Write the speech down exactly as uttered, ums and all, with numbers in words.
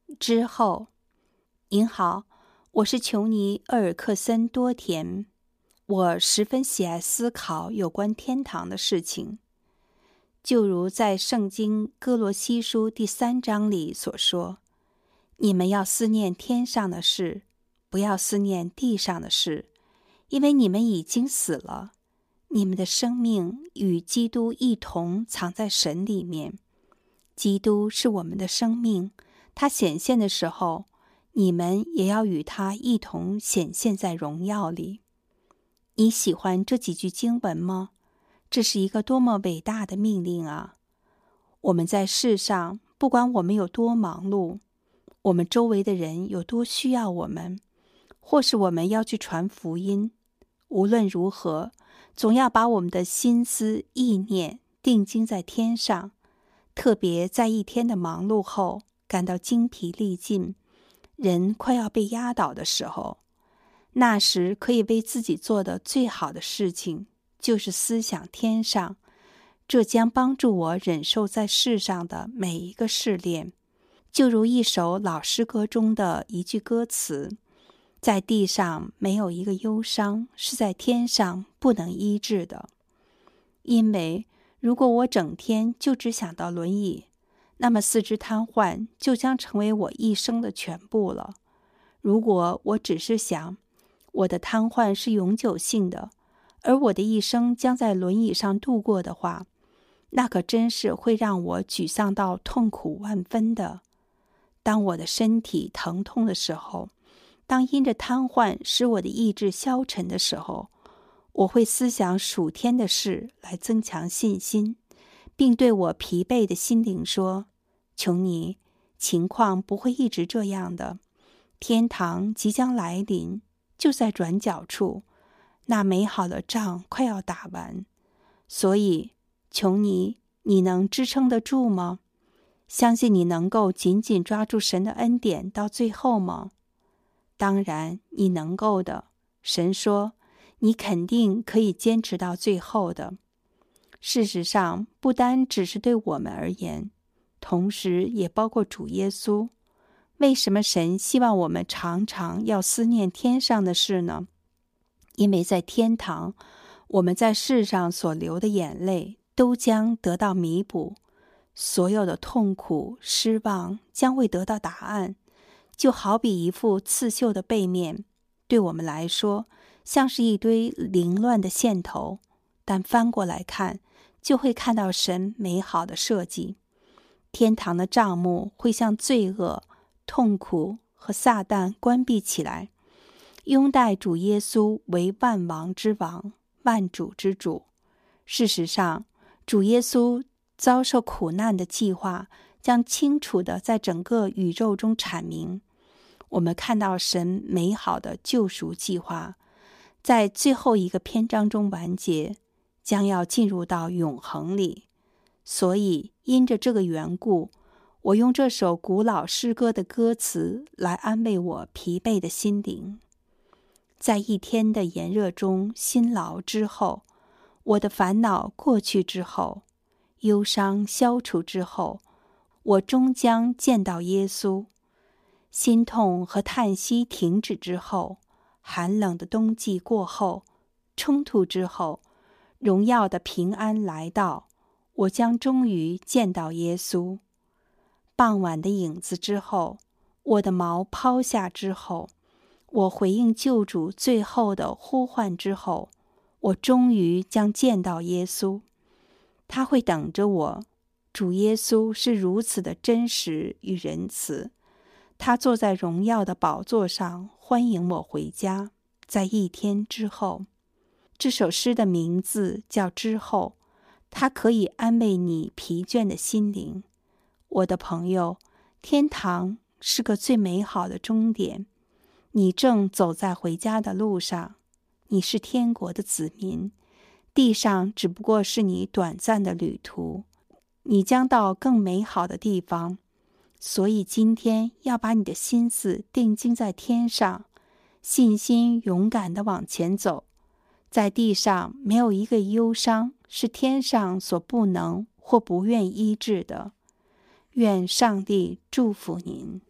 之后。您好，我是琼尼·厄尔克森多田。我十分喜爱思考有关天堂的事情，就如在圣经哥罗西书第三章里所说，你们要思念天上的事，不要思念地上的事，因为你们已经死了，你们的生命与基督一同藏在神里面。基督是我们的生命，他显现的时候，你们也要与他一同显现在荣耀里。你喜欢这几句经文吗？这是一个多么伟大的命令啊！我们在世上，不管我们有多忙碌，我们周围的人有多需要我们，或是我们要去传福音，无论如何，总要把我们的心思意念定睛在天上，特别在一天的忙碌后，感到精疲力尽，人快要被压倒的时候，那时可以为自己做的最好的事情，就是思想天上。这将帮助我忍受在世上的每一个试炼。就如一首老诗歌中的一句歌词，在地上没有一个忧伤是在天上不能医治的。因为如果我整天就只想到轮椅，那么四肢瘫痪就将成为我一生的全部了。如果我只是想我的瘫痪是永久性的，而我的一生将在轮椅上度过的话，那可真是会让我沮丧到痛苦万分的。当我的身体疼痛的时候，当因着瘫痪使我的意志消沉的时候，我会思想属天的事来增强信心，并对我疲惫的心灵说，琼尼，情况不会一直这样的，天堂即将来临，就在转角处，那美好的仗快要打完。所以，琼尼，你能支撑得住吗？相信你能够紧紧抓住神的恩典到最后吗？当然，你能够的。神说，你肯定可以坚持到最后的。事实上，不单只是对我们而言，同时也包括主耶稣。为什么神希望我们常常要思念天上的事呢？因为在天堂，我们在世上所流的眼泪都将得到弥补，所有的痛苦、失望将会得到答案，就好比一幅刺绣的背面，对我们来说像是一堆凌乱的线头，但翻过来看，就会看到神美好的设计。天堂的帐幕会向罪恶、痛苦和撒旦关闭起来，拥戴主耶稣为万王之王、万主之主。事实上，主耶稣遭受苦难的计划将清楚地在整个宇宙中阐明。我们看到神美好的救赎计划在最后一个篇章中完结，将要进入到永恒里。所以因着这个缘故，我用这首古老诗歌的歌词来安慰我疲惫的心灵。在一天的炎热中辛劳之后，我的烦恼过去之后，忧伤消除之后，我终将见到耶稣。心痛和叹息停止之后，寒冷的冬季过后，冲突之后，荣耀的平安来到，我将终于见到耶稣。傍晚的影子之后，我的毛抛下之后，我回应救主最后的呼唤之后，我终于将见到耶稣。他会等着我。主耶稣是如此的真实与仁慈，他坐在荣耀的宝座上欢迎我回家，在一天之后。这首诗的名字叫之后，它可以安慰你疲倦的心灵。我的朋友，天堂是个最美好的终点，你正走在回家的路上，你是天国的子民，地上只不过是你短暂的旅途，你将到更美好的地方。所以今天要把你的心思定睛在天上，信心勇敢地往前走。在地上没有一个忧伤是天上所不能或不愿医治的。愿上帝祝福您。